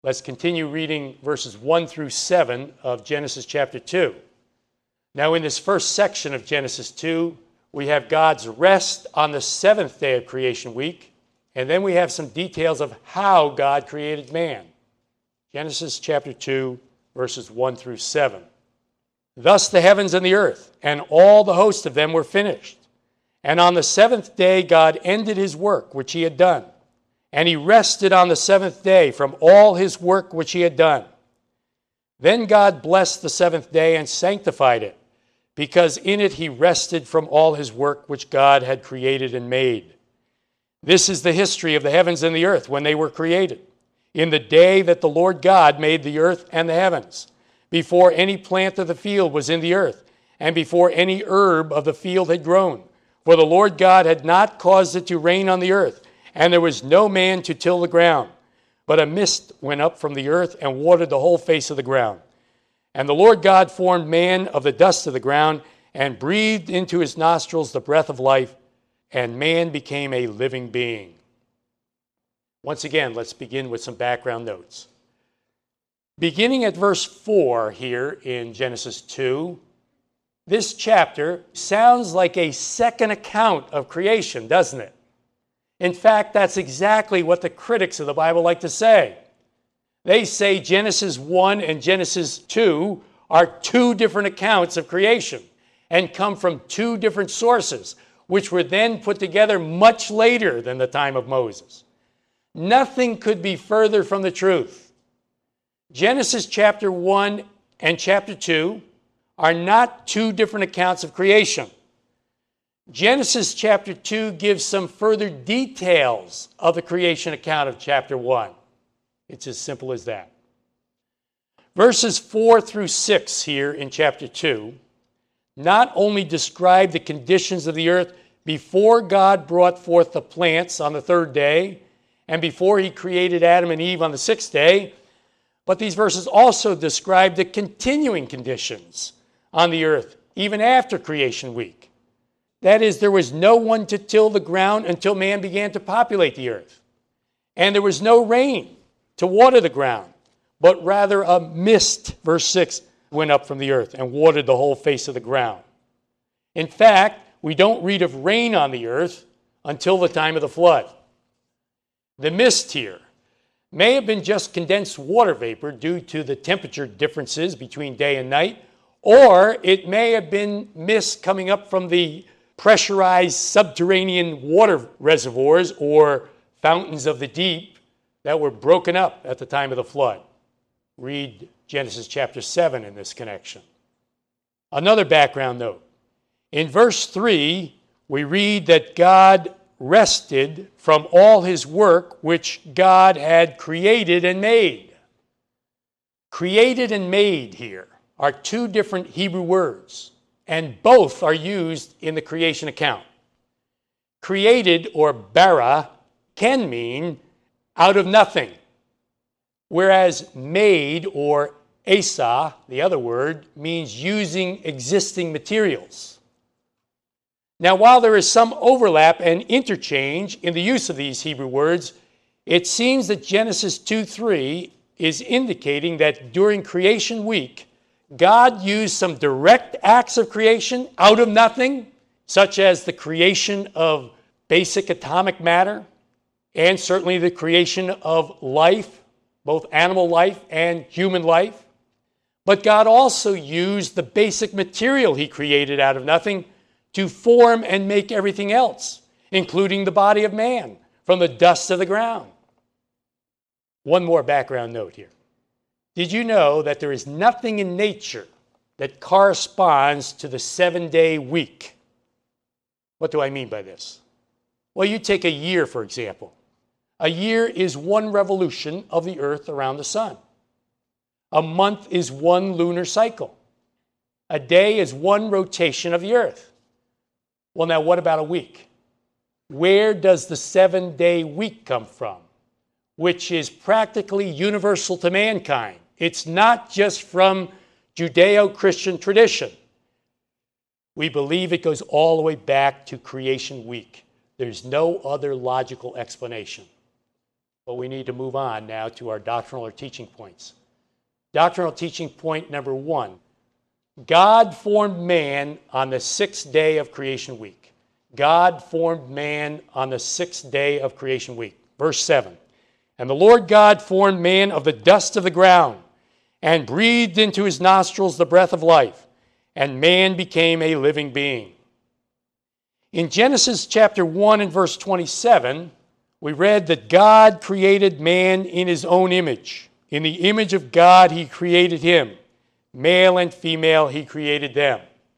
Let's continue reading verses 1 through 7 of Genesis chapter 2. Now, in this first section of Genesis 2, we have God's rest on the seventh day of creation week, and then we have some details of how God created man. Genesis chapter 2, verses 1 through 7. Thus the heavens and the earth, and all the host of them were finished. And on the seventh day God ended his work which he had done. And he rested on the seventh day from all his work which he had done. Then God blessed the seventh day and sanctified it, because in it he rested from all his work which God had created and made. This is the history of the heavens and the earth when they were created, in the day that the Lord God made the earth and the heavens, before any plant of the field was in the earth, and before any herb of the field had grown. For the Lord God had not caused it to rain on the earth, and there was no man to till the ground. But a mist went up from the earth and watered the whole face of the ground. And the Lord God formed man of the dust of the ground, and breathed into his nostrils the breath of life, and man became a living being. Once again, let's begin with some background notes. Beginning at verse 4 here in Genesis 2, this chapter sounds like a second account of creation, doesn't it? In fact, that's exactly what the critics of the Bible like to say. They say Genesis 1 and Genesis 2 are two different accounts of creation and come from two different sources, which were then put together much later than the time of Moses. Nothing could be further from the truth. Genesis chapter 1 and chapter 2 are not two different accounts of creation. Genesis chapter 2 gives some further details of the creation account of chapter 1. It's as simple as that. Verses 4 through 6 here in chapter 2 not only describe the conditions of the earth before God brought forth the plants on the third day and before he created Adam and Eve on the sixth day, but these verses also describe the continuing conditions on the earth even after creation week. That is, there was no one to till the ground until man began to populate the earth. And there was no rain to water the ground, but rather a mist, verse 6, went up from the earth and watered the whole face of the ground. In fact, we don't read of rain on the earth until the time of the flood. The mist here may have been just condensed water vapor due to the temperature differences between day and night, or it may have been mist coming up from the pressurized subterranean water reservoirs or fountains of the deep that were broken up at the time of the flood. Read Genesis chapter 7 in this connection. Another background note. In verse 3, we read that God rested from all his work which God had created and made. Created and made here are two different Hebrew words, and both are used in the creation account. Created, or bara, can mean out of nothing, whereas made, or asa, the other word, means using existing materials. Now, while there is some overlap and interchange in the use of these Hebrew words, it seems that Genesis 2:3 is indicating that during creation week, God used some direct acts of creation out of nothing, such as the creation of basic atomic matter, and certainly the creation of life, both animal life and human life. But God also used the basic material he created out of nothing to form and make everything else, including the body of man, from the dust of the ground. One more background note here. Did you know that there is nothing in nature that corresponds to the 7-day week? What do I mean by this? Well, you take a year, for example. A year is one revolution of the earth around the sun. A month is one lunar cycle. A day is one rotation of the earth. Well, now what about a week? Where does the 7-day week come from? Which is practically universal to mankind. It's not just from Judeo-Christian tradition. We believe it goes all the way back to creation week. There's no other logical explanation. But we need to move on now to our doctrinal or teaching points. Doctrinal teaching point number 1. God formed man on the 6th day of creation week. God formed man on the 6th day of creation week. Verse 7. And the Lord God formed man of the dust of the ground and breathed into his nostrils the breath of life, and man became a living being. In Genesis chapter 1 and verse 27, we read that God created man in his own image. In the image of God he created him. Male and female he created them.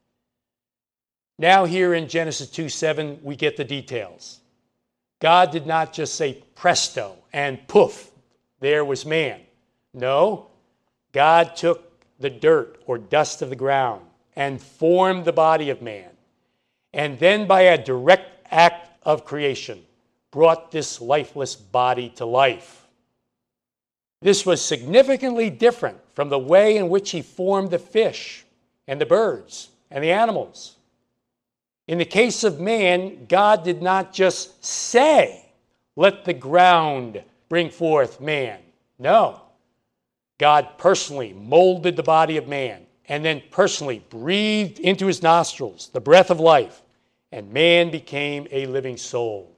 Now here in Genesis 2:7 we get the details. God did not just say presto and poof, there was man. No, God took the dirt or dust of the ground and formed the body of man. And then by a direct act of creation, brought this lifeless body to life. This was significantly different from the way in which he formed the fish and the birds and the animals. In the case of man, God did not just say, let the ground bring forth man. No. God personally molded the body of man and then personally breathed into his nostrils the breath of life, and man became a living soul.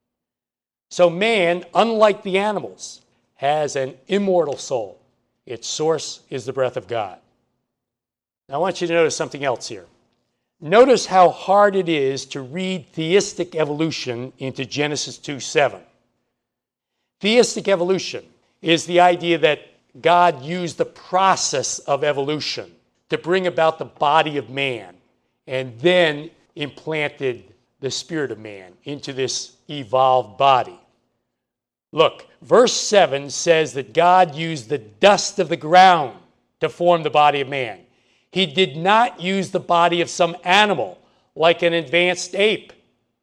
So man, unlike the animals, has an immortal soul. Its source is the breath of God. Now I want you to notice something else here. Notice how hard it is to read theistic evolution into Genesis 2:7. Theistic evolution is the idea that God used the process of evolution to bring about the body of man and then implanted the spirit of man into this evolved body. Look, verse 7 says that God used the dust of the ground to form the body of man. He did not use the body of some animal like an advanced ape.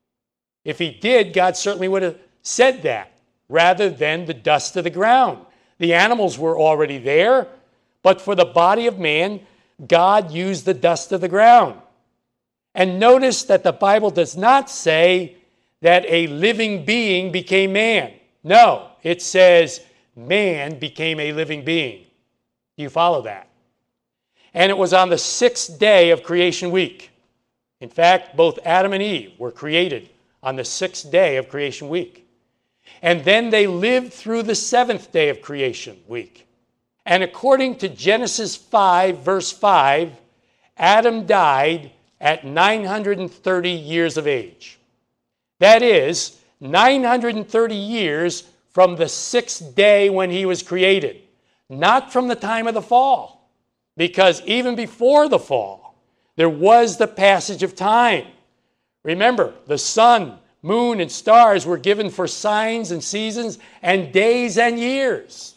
If he did, God certainly would have said that rather than the dust of the ground. The animals were already there, but for the body of man, God used the dust of the ground. And notice that the Bible does not say that a living being became man. No, it says man became a living being. Do you follow that? And it was on the 6th day of creation week. In fact, both Adam and Eve were created on the 6th day of creation week. And then they lived through the 7th day of creation week. And according to Genesis 5, verse 5, Adam died at 930 years of age. That is, 930 years from the 6th day when he was created, not from the time of the fall, because even before the fall, there was the passage of time. Remember, the sun, moon, and stars were given for signs and seasons and days and years.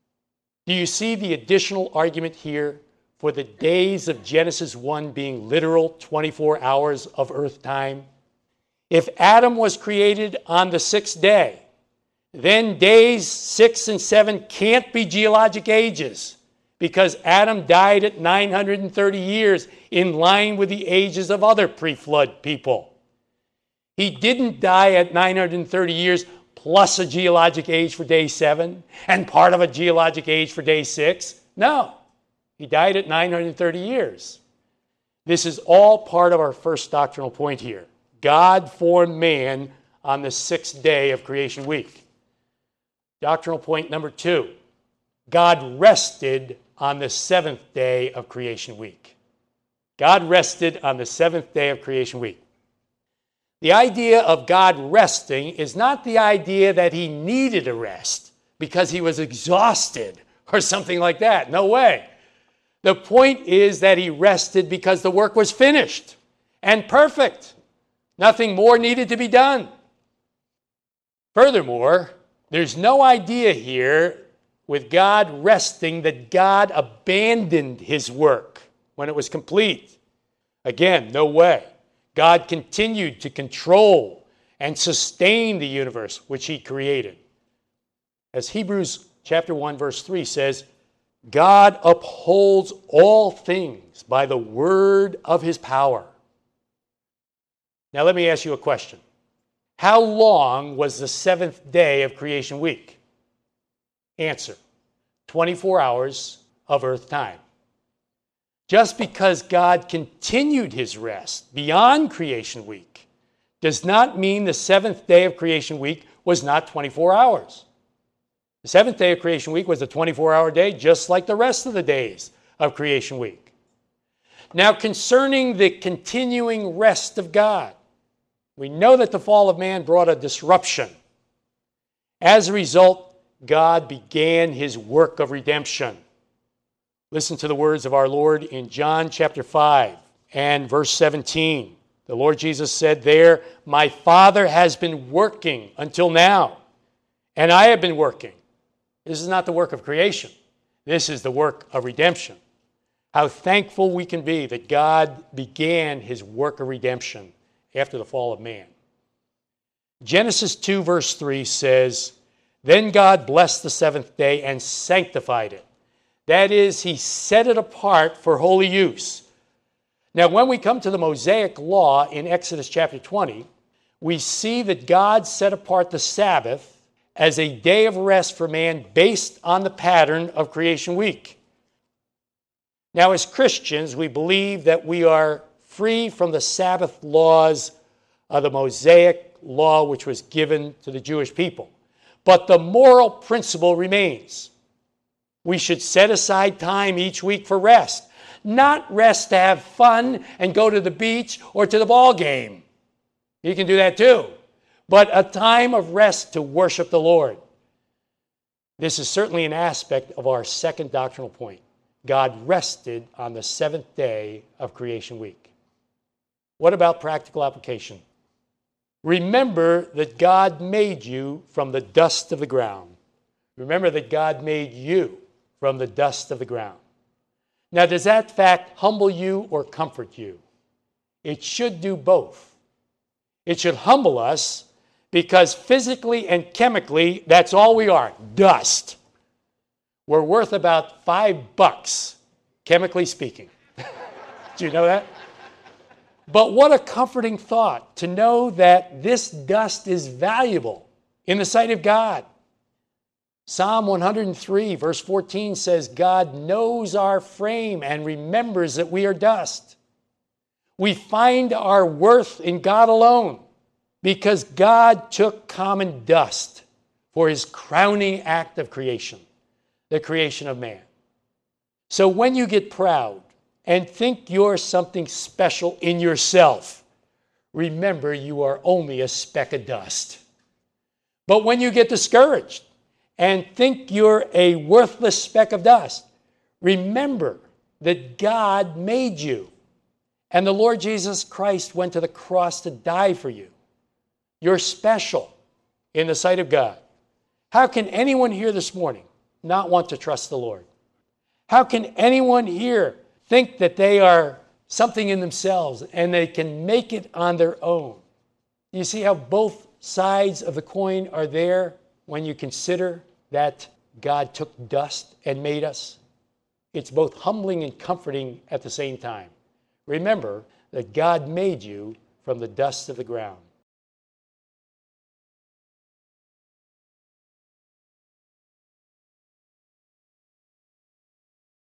Do you see the additional argument here for the days of Genesis 1 being literal 24 hours of earth time? If Adam was created on the 6th day, then days 6 and 7 can't be geologic ages because Adam died at 930 years in line with the ages of other pre-flood people. He didn't die at 930 years plus a geologic age for day 7 and part of a geologic age for day 6. No, he died at 930 years. This is all part of our first doctrinal point here. God formed man on the 6th day of creation week. Doctrinal point number 2. God rested on the 7th day of creation week. God rested on the 7th day of creation week. The idea of God resting is not the idea that he needed a rest because he was exhausted or something like that. No way. The point is that he rested because the work was finished and perfect. Nothing more needed to be done. Furthermore, there's no idea here with God resting that God abandoned his work when it was complete. Again, no way. God continued to control and sustain the universe which he created. As Hebrews chapter 1 verse 3 says, God upholds all things by the word of his power. Now let me ask you a question. How long was the 7th day of creation week? Answer: 24 hours of earth time. Just because God continued his rest beyond creation week does not mean the seventh day of creation week was not 24 hours. The seventh day of creation week was a 24-hour day, just like the rest of the days of creation week. Now, concerning the continuing rest of God, we know that the fall of man brought a disruption. As a result, God began his work of redemption. Listen to the words of our Lord in John chapter 5 and verse 17. The Lord Jesus said there, "My Father has been working until now, and I have been working." This is not the work of creation. This is the work of redemption. How thankful we can be that God began his work of redemption after the fall of man. Genesis 2 verse 3 says, "Then God blessed the seventh day and sanctified it." That is, he set it apart for holy use. Now, when we come to the Mosaic law in Exodus chapter 20, we see that God set apart the Sabbath as a day of rest for man based on the pattern of creation week. Now, as Christians, we believe that we are free from the Sabbath laws of the Mosaic law, which was given to the Jewish people. But the moral principle remains. We should set aside time each week for rest, not rest to have fun and go to the beach or to the ball game. You can do that too. But a time of rest to worship the Lord. This is certainly an aspect of our second doctrinal point. God rested on the seventh day of creation week. What about practical application? Remember that God made you from the dust of the ground. Remember that God made you from the dust of the ground. Now, does that fact humble you or comfort you? It should do both. It should humble us because physically and chemically, that's all we are, dust. We're worth about $5, chemically speaking. Do you know that? But what a comforting thought to know that this dust is valuable in the sight of God. Psalm 103, verse 14 says, "God knows our frame and remembers that we are dust." We find our worth in God alone because God took common dust for his crowning act of creation, the creation of man. So when you get proud and think you're something special in yourself, remember you are only a speck of dust. But when you get discouraged and think you're a worthless speck of dust, remember that God made you and the Lord Jesus Christ went to the cross to die for you. You're special in the sight of God. How can anyone here this morning not want to trust the Lord? How can anyone here think that they are something in themselves and they can make it on their own? You see how both sides of the coin are there when you consider that God took dust and made us? It's both humbling and comforting at the same time. Remember that God made you from the dust of the ground.